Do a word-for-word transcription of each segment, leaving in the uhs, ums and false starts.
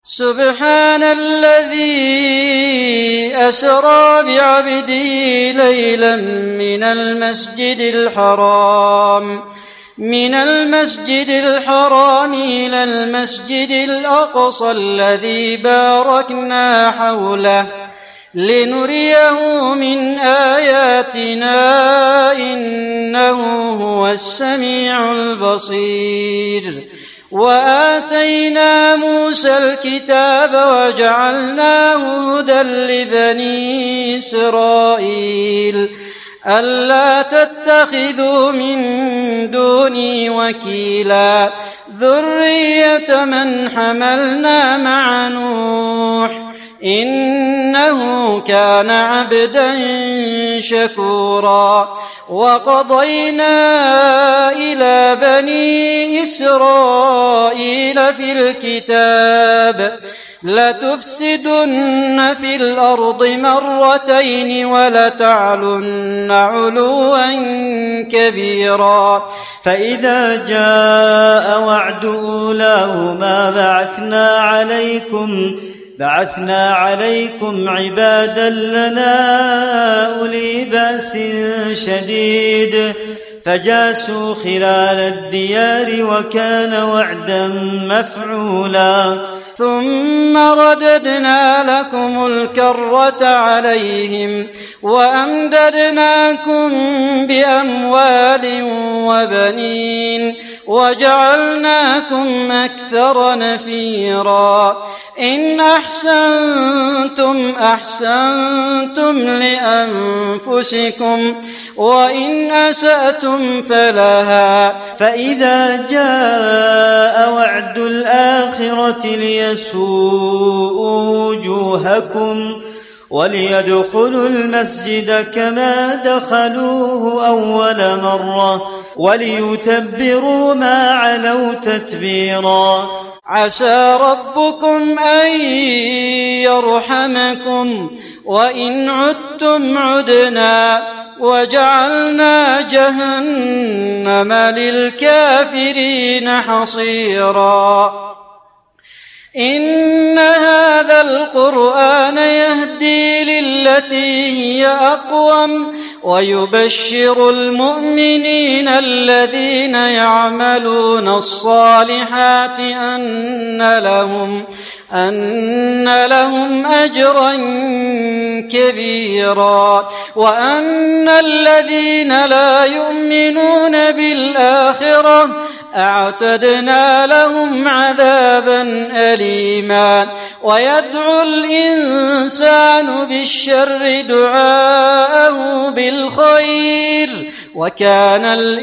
سبحان الذي أسرى بعبده ليلا من المسجد الحرام من المسجد الحرام إلى المسجد الأقصى الذي باركنا حوله لنريه من آياتنا إنه هو السميع البصير. وآتينا موسى الكتاب وجعلناه هدى لبني إسرائيل ألا تتخذوا من دوني وكيلا ذرية من حملنا مع نوح إنه كان عبدا شكورا. وقضينا إلى بني إسرائيل في الكتاب لتفسدن في الأرض مرتين ولتعلن علوا كبيرا. فإذا جاء وعد أولاهما بعثنا عليكم بعثنا عليكم عبادا لنا أولي بأس شديد فجاسوا خلال الديار وكان وعدا مفعولا. ثم رددنا لكم الكرة عليهم وأمددناكم بأموال وبنين وجعلناكم أكثر نفيرا. إن أحسنتم أحسنتم لأنفسكم وإن أسأتم فلها. فإذا جاء وعد الآخرة ليسوءوا وجوهكم وليدخلوا المسجد كما دخلوه أول مرة وليتبروا ما علوا تتبيرا. عسى ربكم أن يرحمكم وإن عدتم عدنا وجعلنا جهنم للكافرين حصيرا. إن هذا القرآن يهدي للتي هي أقوم ويبشر المؤمنين الذين يعملون الصالحات أن لهم أن لهم أجرا كبيرا وأن الذين لا يؤمنون بالآخرة أعتدنا لهم عذابا أليما. ويدعو الإنسان بالشر دعاءه بالخير وكان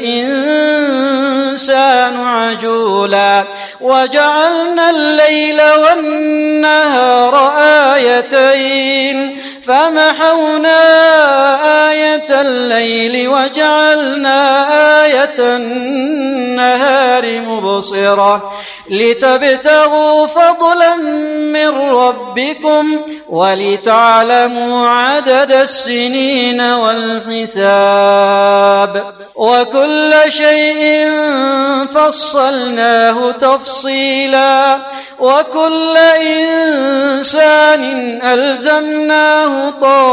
الإنسان عجولا. وجعلنا الليل والنهار آيتين فمحونا آية الليل وجعلنا آية النهار مبصرة لتبتغوا فضلا من ربكم ولتعلموا عدد السنين والحساب وكل شيء فصلناه تفصيلا. وكل إنسان ألزمناه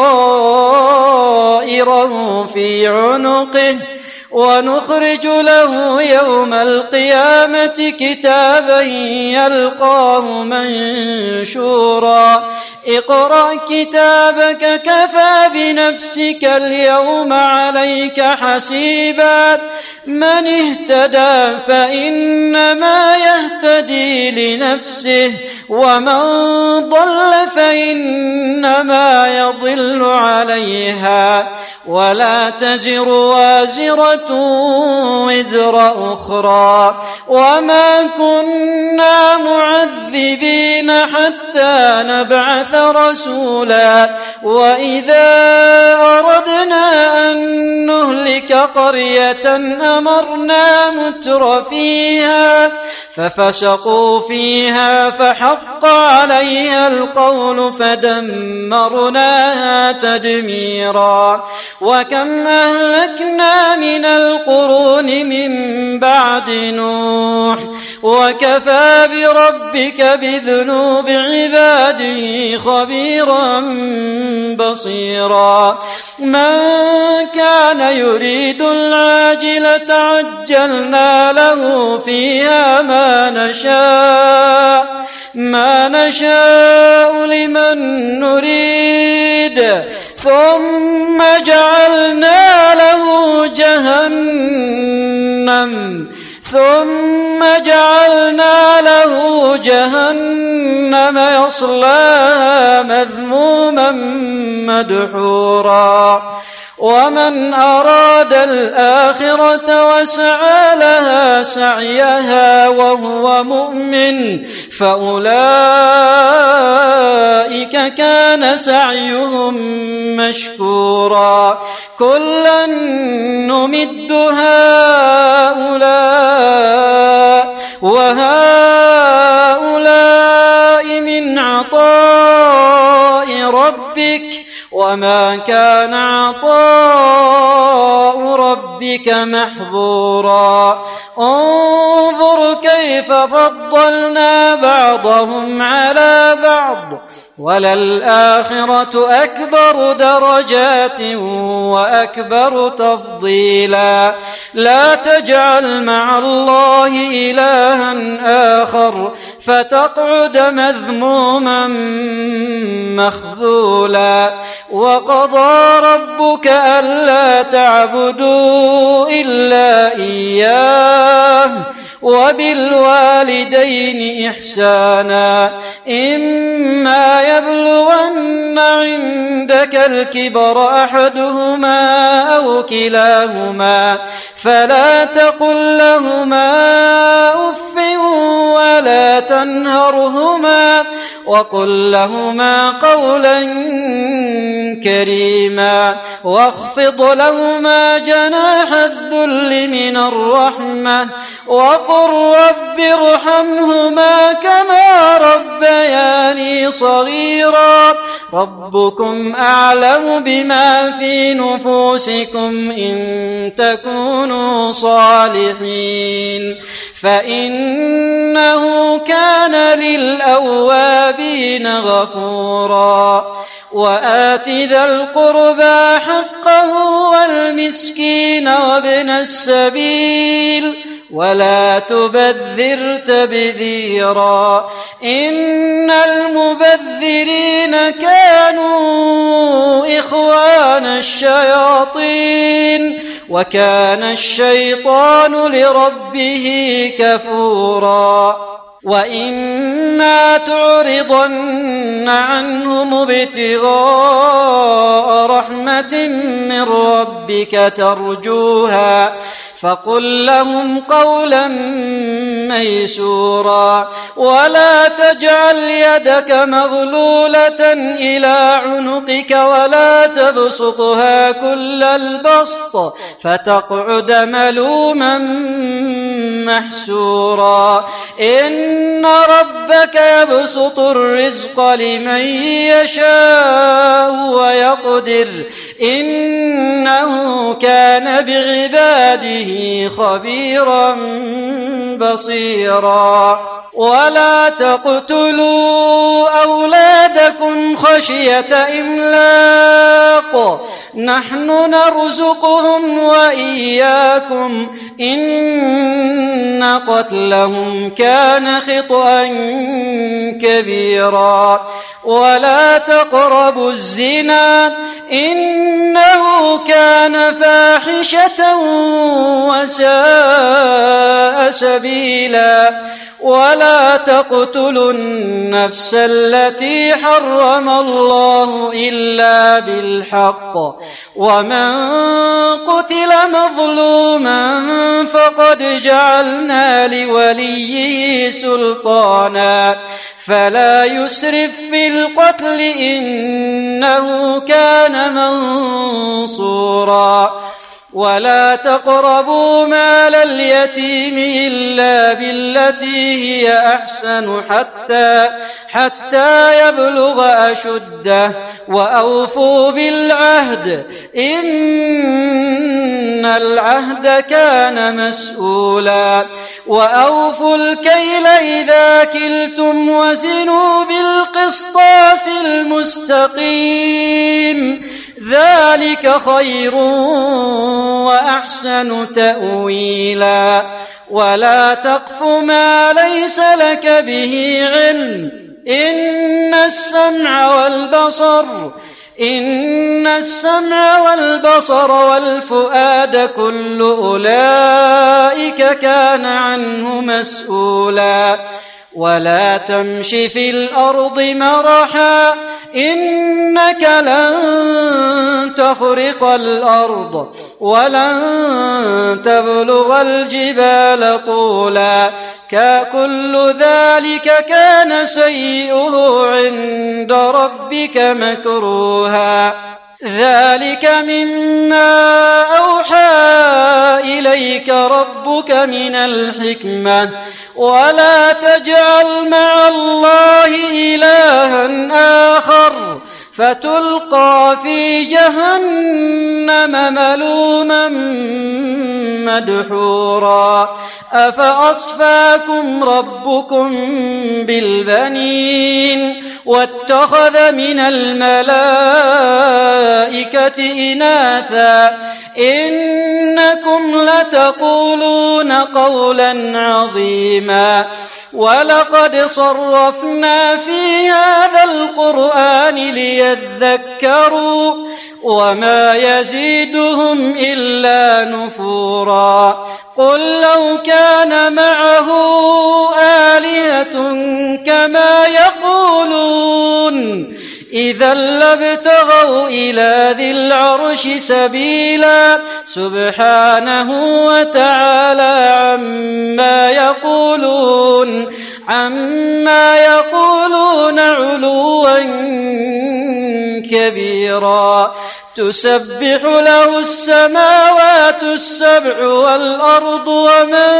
طائره في عنقه ونخرج له يوم القيامة كتابا يلقاه منشورا. اقرأ كتابك كفى بنفسك اليوم عليك حسيبا. من اهتدى فإنما يهتدي لنفسه ومن ضل فإنما يضل عليها ولا تزر وازرة وزر أخرى وما كنا معذبين حتى نبعث رسولا. وإذا أردنا أن نهلك قرية أمرنا متر فيها ففسقوا فيها فحق عليها القول فدمرناها تدميرا. وكم أهلكنا من القرون من بعد نوح وكفى بربك بذنوب بعباده خبيرا بصيرا من كان يريد العاجلة عجلنا له فيها ما نشاء ما نشاء لمن نريد ثم جعلنا له جهنم ثم جعلنا له جهنم يصلاها مذموما مدحورا ومن أراد الآخرة وسعى لها سعيها وهو مؤمن فأولئك كان سعيهم مشكورا كلا نمد هؤلاء وهؤلاء من عطاء ربك وما كان عطاء ربك محظورا انظر كيف فضلنا بعضهم على بعض وللآخرة أكبر درجات وأكبر تفضيلا لا تجعل مع الله إلها آخر فتقعد مذموما مخذولا وقضى ربك ألا تعبدوا إلا إياه وبالوالدين إحسانا إما يبلغن عندك الكبر أحدهما أو كلاهما فلا تقل لهما أف ولا تنهرهما وقل لهما قولا كريما واخفض لهما جناح الذل من الرحمة وقل رب ارحمهما كما ربياني صغيرا ربكم أعلم بما في نفوسكم إن تكونوا صالحين فإنه كان للأوابين غفورا وآت ذا القربى حقه والمسكين وابن السبيل ولا تبذر تبذيرا إن المبذرين كانوا إخوان الشياطين وكان الشيطان لربه كفورا وإما تعرضن عنهم ابتغاء رحمة من ربك ترجوها فقل لهم قولا ميسورا ولا تجعل يدك مغلولة إلى عنقك ولا تبسطها كل البسط فتقعد ملوما محسورا إن ربك يبسط الرزق لمن يشاء ويقدر إنه كان بعباده خبيرا بصيرا ولا تقتلوا أولادكم خشية إملاق نحن نرزقهم وإياكم إن قتلهم كان خطأ كبيرا ولا تقربوا الزنا إنه كان فاحشة وساء سبيلا ولا تقتلوا النفس التي حرم الله إلا بالحق ومن قتل مظلوما فقد جعلنا لوليه سلطانا فلا يسرف في القتل إنه كان منصورا ولا تقربوا مال اليتيم إلا بالتي هي أحسن حتى حتى يبلغ أشده وأوفوا بالعهد إن العهد كان مسؤولا وأوفوا الكيل إذا كلتم وزنوا بالقسطاس المستقيم ذلك خير وأحسن تأويلا ولا تقف ما ليس لك به علم إن السمع والبصر إن السمع والبصر والفؤاد كل أولئك كان عنه مسؤولا ولا تمش في الأرض مرحا إنك لن تخرق الأرض ولن تبلغ الجبال طولا كل ذلك كان سيئه عند ربك مكروها ذلك مما أوحى إليك ربك من الحكمة ولا تجعل مع الله إلها آخر فتلقى في جهنم ملوما مدحورا أفأصفاكم ربكم بالبنين واتخذ من الملائكة إناثا إنكم لتقولون قولا عظيما ولقد صرفنا في هذا القرآن ليذكروا وما يزيدهم إلا نفورا قل لو كان معه آلهة كما يقولون إذا لابتغوا إلى ذي العرش سبيلا سبحانه وتعالى عما يقولون عما يقولون علوا كبيرا تسبح له السماوات السبع والأرض ومن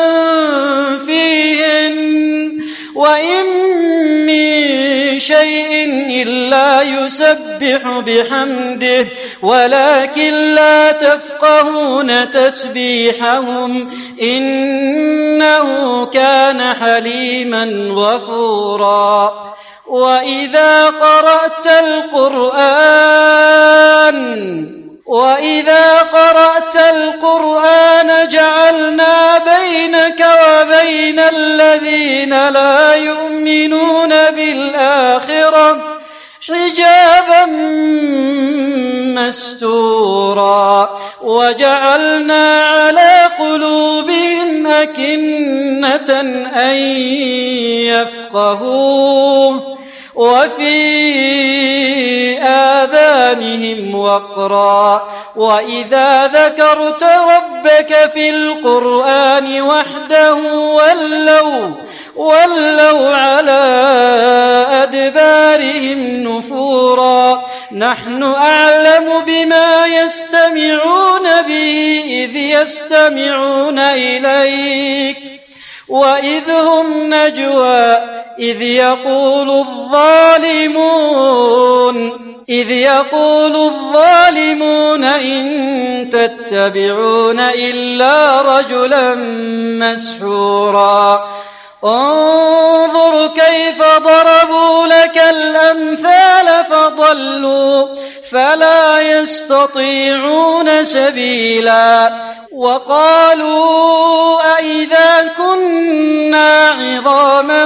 فيهن وإن من شيء إلا يسبح بحمده ولكن لا تفقهون تسبيحهم إنه كان حليما غفورا وإذا قرأت القرآن وإذا قرأت القرآن جعلنا بينك وبين الذين لا يؤمنون بالآخرة حجابا مستورا وجعلنا على قلوبهم أكنة أن يفقهوه وفي آذانهم وقرا وإذا ذكرت ربك في القرآن وحده ولوا ولوا على أدبارهم نفورا نحن أعلم بما يستمعون به إذ يستمعون إليك وإذ هم نجوى إذ يقول الظالمون إذ يقول الظالمون إن تتبعون إلا رجلا مسحورا انظر كيف ضربوا لك الأمثال فضلوا فلا يستطيعون سبيلا وقالوا أئذا كنا عظاما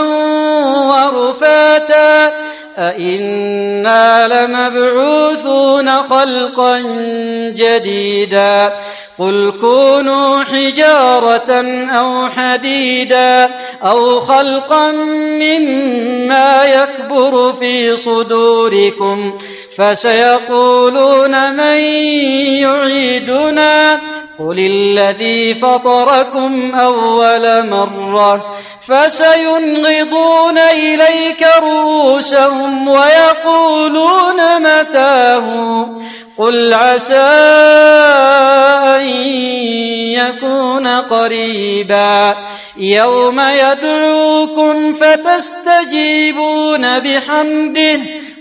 ورفاتا أئنا لمبعوثون خلقا جديدا قل كونوا حجارة أو حديدا أو خلقا مما يكبر في صدوركم فسيقولون من يعيدنا قل الذي فطركم أول مرة فسينغضون إليك رؤوسهم ويقولون متاه قل عسى أن يكون قريبا يوم يدعوكم فتستجيبون بحمده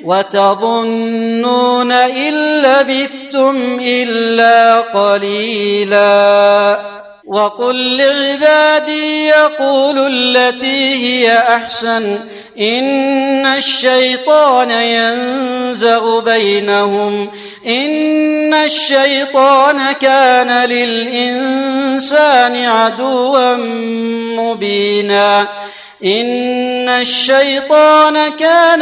وتظنون إن لبثتم إلا قليلا وقل لعبادي يقولوا التي هي أحسن إن الشيطان ينزغ بينهم إن الشيطان كان للإنسان عدوا مبينا إن الشيطان كان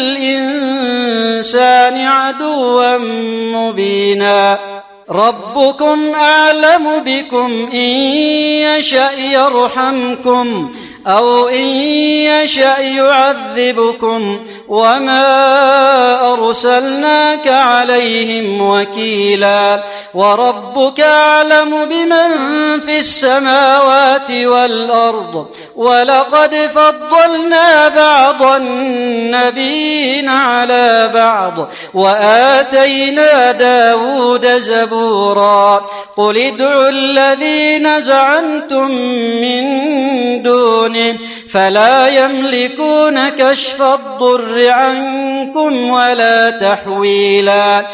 للإنسان عدوا مبينا ربكم أعلم بكم إن يشأ يرحمكم أو إن يشأ يعذبكم وما أرسلناك عليهم وكيلا وربك أعلم بمن في السماوات والأرض ولقد فضلنا بعض النبيين على بعض وآتينا داود زبورا قل ادعوا الذين زعمتم من دونه فلا يملكون كشف الضر عنكم ولا تحويلا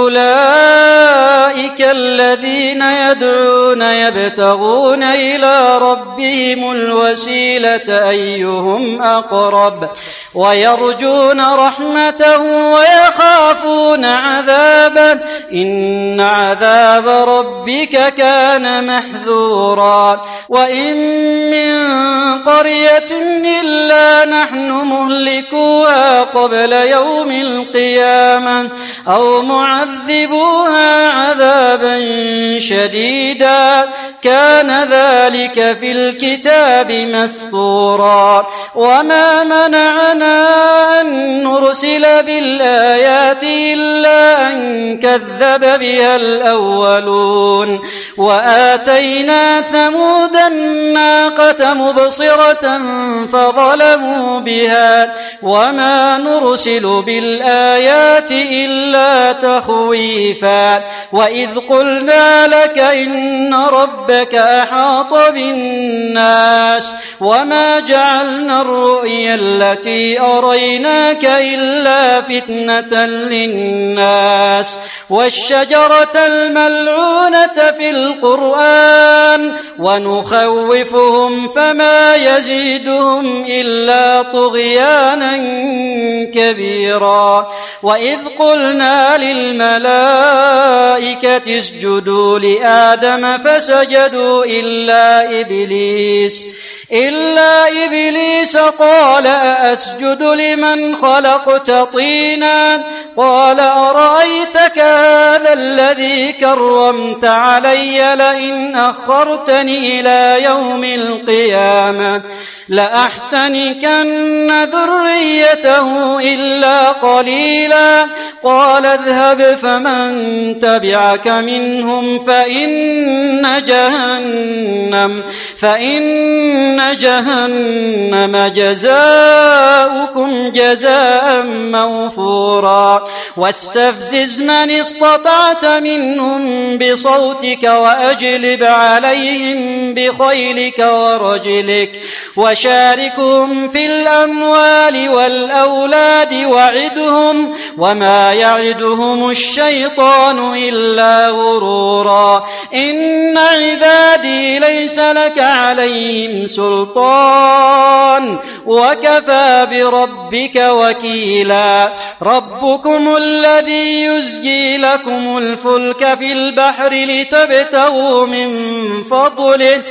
أولئك الذين يدعون يبتغون إلى ربهم الوسيلة أيهم أقرب ويرجون رحمته ويخافون عذابه إن عذاب ربك كان محذورا وإن من قرية إلا نحن مهلكوها قبل يوم القيامة أو معذبوها عذابا شديدا كان ذلك في الكتاب مسطورا وما منعنا أن نرسل بالآيات إلا أن كذب بها الأولون وآتينا ثمود الناقة مبصرة فظلموا بها وما نرسل بالآيات إلا تخويفا وإذ قلنا لك إن ربك أحاط بالناس وما جعلنا الرؤيا التي أريناك إلا فتنة للناس والشجرة الملعونة في القرآن ونخوفهم فما يزيدهم إلا طغيانا كبيرا وإذ قلنا للملائكة اسجدوا لآدم فسجدوا إلا إبليس إلا إبليس قال أسجد لمن خلقت طينا قال أرأيتك هذا الذي كرمت علي لئن أخرتني إلى يوم القيامة لأحتنكن ذريته إلا قليلا قال اذهب فمن تبعك منهم فإن جهنم فإن جهنم جزاؤكم جزاء موفورا واستفزز من استطعت منهم بصوتك وأجلب عليهم بخيلك ورجلك وشاركهم في الأموال والأولاد وعدهم وما يعدهم الشيطان إلا غرورا إن عبادي ليس لك عليهم سلطان وكفى بربك وكيلا ربكم الذي يزجي لكم الفلك في البحر لتبتغوا من فضله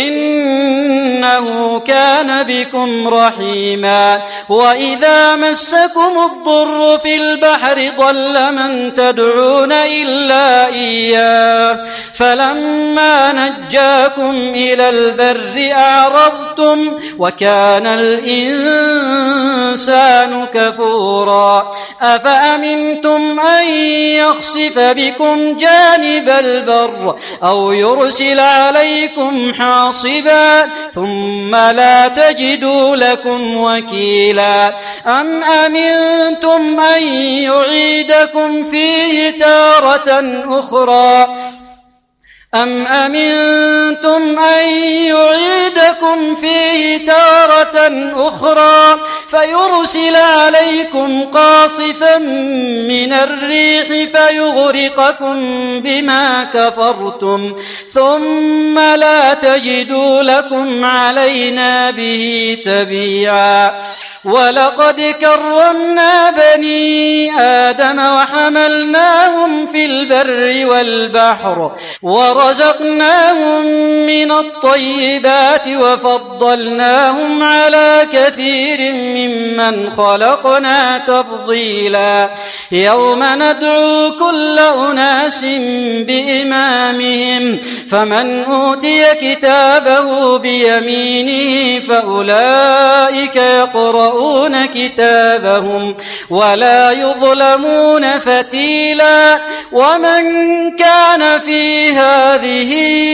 إنه كان بكم رحيما وإذا مسكم الضر في البحر ضل من تدعون إلا إياه فلما نجاكم إلى البر أعرضتم وكان الإنسان كفورا أفأمنتم أن يخسف بكم جانب البر أو يرسل عليكم حاصبا ثم لا تجدوا لكم وكيلا أم أمنتم أمنتم أن يعيدكم فيه تارة أخرى أم أمنتم أن يعيدكم فيه تارة أخرى فيرسل عليكم قاصفا من الريح فيغرقكم بما كفرتم ثم لا تجدوا لكم علينا به تبيعا ولقد كرمنا بني آدم وحملناهم في البر والبحر ورزقناهم من الطيبات وفضلناهم على كثير ممن خلقنا تفضيلا يوم ندعو كل أناس بإمامهم فمن أوتي كتابه بيمينه فأولئك يقرؤون كتابهم ولا يظلمون فتيلا ومن كان في هذه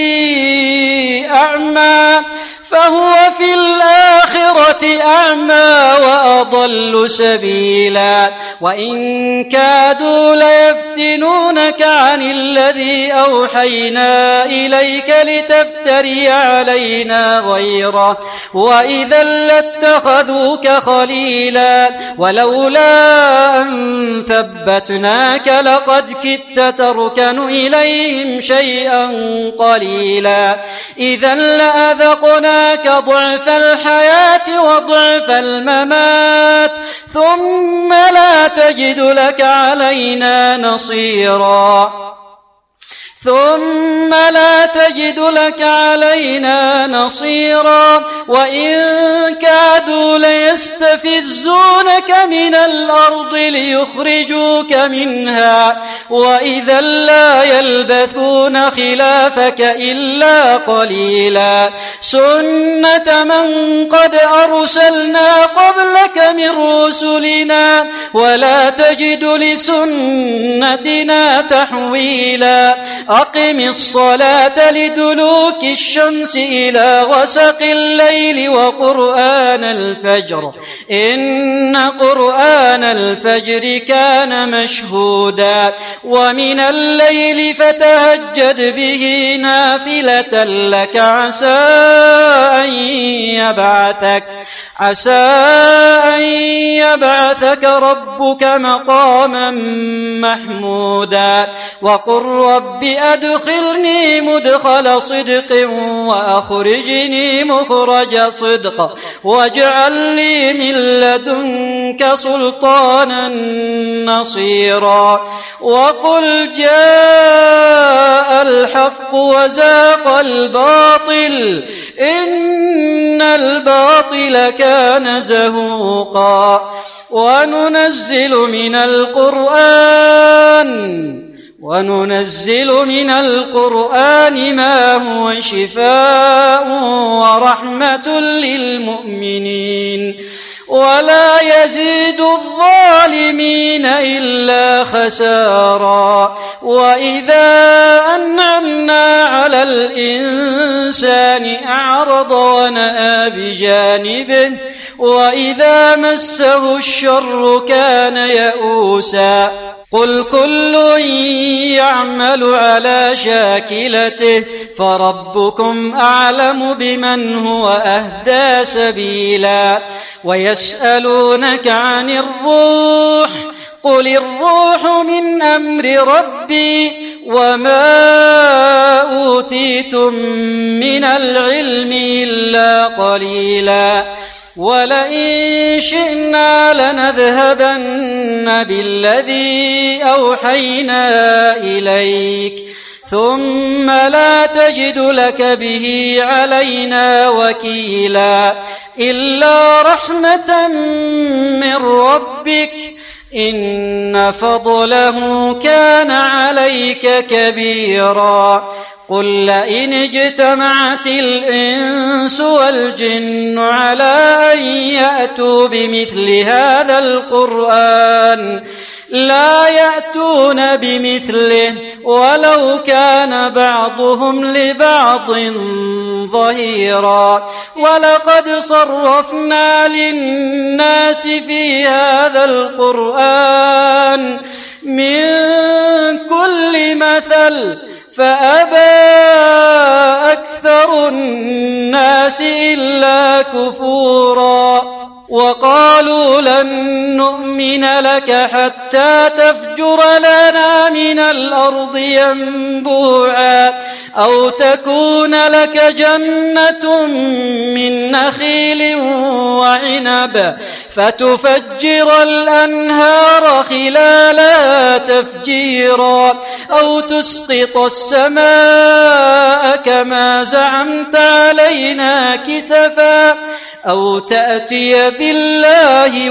أعمى فهو في الآخرة أعمى وأضل سبيلا وإن كادوا ليفتنونك عن الذي أوحينا إليك لتفتري علينا غيره وإذا لاتخذوك خليلا ولولا أن ثبتناك لقد كدت تركن إليهم شيئا قليلا إذا لأذقنا ضعف الحياة وضعف الممات ثم لا تجد لك علينا نصيرا ثم لا تجد لك علينا نصيرا وإن كادوا ليستفزونك من الأرض ليخرجوك منها وإذا لا يلبثون خلافك إلا قليلا سنة من قد أرسلنا قبلك من رسلنا ولا تجد لسنتنا تحويلا أقم الصلاة لدلوك الشمس إلى غسق الليل وقرآن الفجر إن قرآن الفجر كان مشهودا ومن الليل فتهجد به نافلة لك عسى أن يبعثك عسى أن يبعثك ربك مقاما محمودا وقل رب أدخلني مدخل صدق وأخرجني مخرج صدق واجعل لي من لدنك سلطانا نصيرا وقل جاء الحق وزاق الباطل إن الباطل كان زهوقا وننزل من القرآن وننزل من القرآن ما هو شفاء ورحمة للمؤمنين ولا يزيد الظالمين إلا خسارا وإذا أنعمنا على الإنسان أعرض ونأى بجانبه وإذا مسه الشر كان يئوسا قل كل يعمل على شاكلته فربكم أعلم بمن هو أهدى سبيلا ويسألونك عن الروح قل الروح من أمر ربي وما أوتيتم من العلم إلا قليلا ولئن شئنا لنذهبن بالذي أوحينا إليك ثم لا تجد لك به علينا وكيلا إلا رحمة من ربك إن فضله كان عليك كبيرا قل لئن اجتمعت الإنس والجن على أن يأتوا بمثل هذا القرآن لا يأتون بمثله ولو كان بعضهم لبعض ظهيرا ولقد صرفنا للناس في هذا القرآن من كل مثل فأبى أكثر الناس إلا كفورا وقالوا لن نؤمن لك حتى تفجر لنا من الأرض ينبوعا أو تكون لك جنة من نخيل وعنب فتفجر الأنهار خلالها تفجيرا أو تسقط السماء كما زعمت علينا كسفا أو تأتي بالله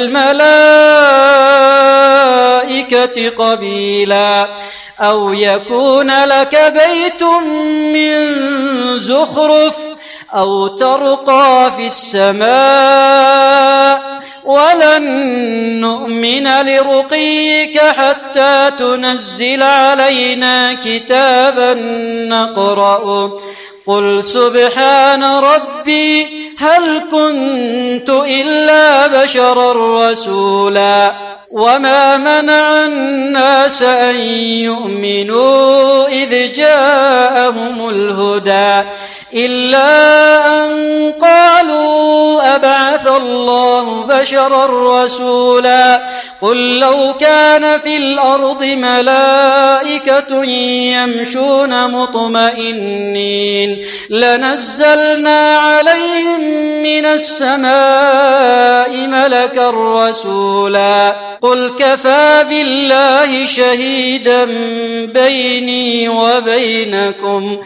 والملائكة قبيلا أو يكون لك بيت من زخرف أو ترقى في السماء ولن نؤمن لرقيك حتى تنزل علينا كتابا نقرأه قل سبحان ربي هل كنت إلا بشرا رسولا وما منع الناس أن يؤمنوا إذ جاءهم الهدى إلا أن قالوا أبعث الله بشرا رسولا قل لو كان في الأرض ملائكة يمشون مطمئنين لنزلنا عليهم من السماء ملكا رسولا قل كفى بالله شهيدا بيني وبينكم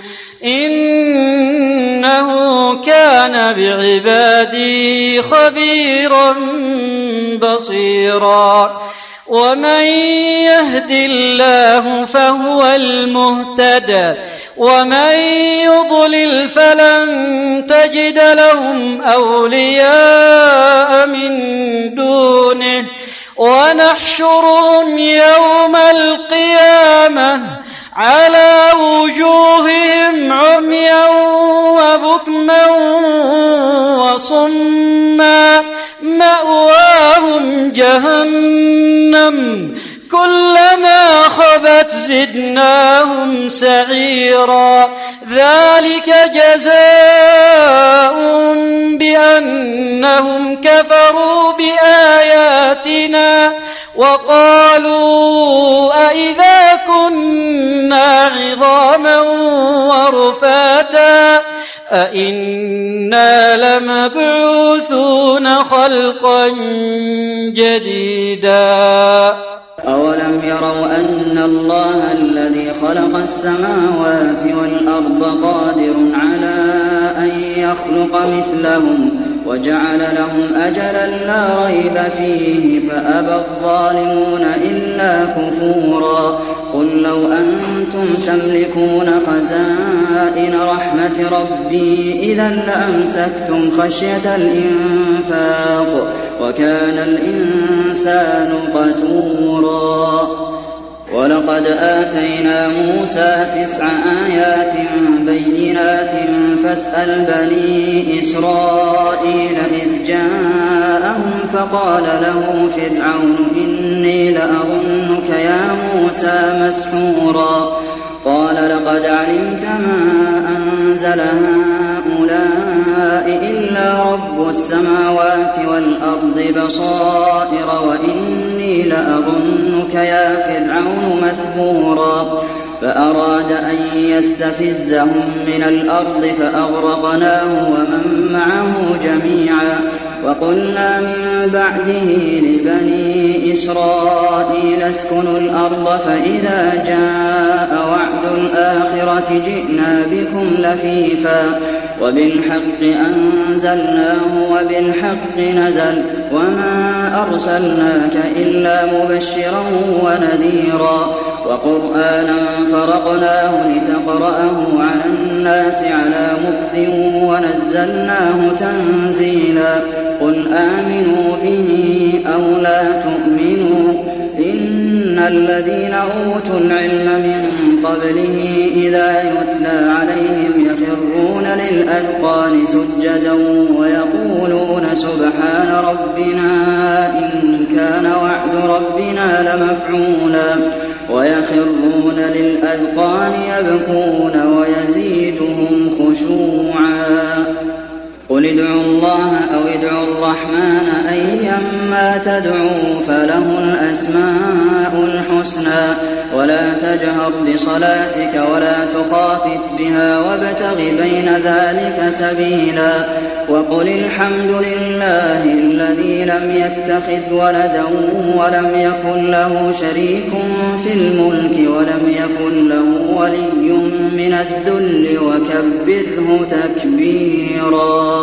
إنه كان بعبادي خبيرا بصيرا ومن يهد الله فهو المهتد ومن يضلل فلن تجد لهم أولياء من دونه ونحشرهم يوم القيامة على وجوههم عميا وبكما وصما مأواهم جهنم كلما خبت زدناهم سعيرا ذلك جزاؤهم بأنهم كفروا بآياتنا وقالوا أئذا كنا عظاما ورفاتا أئنا لمبعوثون خلقا جديدا أولم يروا أن الله الذي خلق السماوات والأرض قادر على أن يخلق مثلهم وجعل لهم أجلا لا ريب فيه فأبى الظالمون إلا كفورا قل لو أنتم تملكون خزائن رحمة ربي إذا لأمسكتم خشية الإنفاق وكان الإنسان قتورا ولقد آتينا موسى تسع آيات بينات فاسأل بني إسرائيل إذ جاءهم فقال له فرعون إني لأظنك يا موسى مسحورا قال لقد علمت ما أنزل هؤلاء إلا رب السماوات والأرض بصائر وإني لأظنك يا فرعون مثبورا فأراد أن يستفزهم من الأرض فأغرقناه ومن معه جميعا وقلنا من بعده لبني إسرائيل اسكنوا الأرض فإذا جاء وعد الآخرة جئنا بكم لفيفا وبالحق أنزلناه وبالحق نزل وما أرسلناك إلا مبشرا ونذيرا وقرآنا فرقناه لتقرأه على الناس على مكث ونزلناه تنزيلا قل آمنوا به أو لا تؤمنوا إن الذين أوتوا العلم من من قبله إذا يتلى عليهم يخرون للأذقان سجدا ويقولون سبحان ربنا إن كان وعد ربنا لمفعولا ويخرون للأذقان يبكون ويزيدهم خشوعا قل ادعوا الله أو ادعوا الرحمن أيما تدعوا فله الأسماء الحسنى ولا تجهر بصلاتك ولا تخافت بها وابتغ بين ذلك سبيلا وقل الحمد لله الذي لم يتخذ ولدا ولم يكن له شريك في الملك ولم يكن له ولي من الذل وكبره تكبيرا.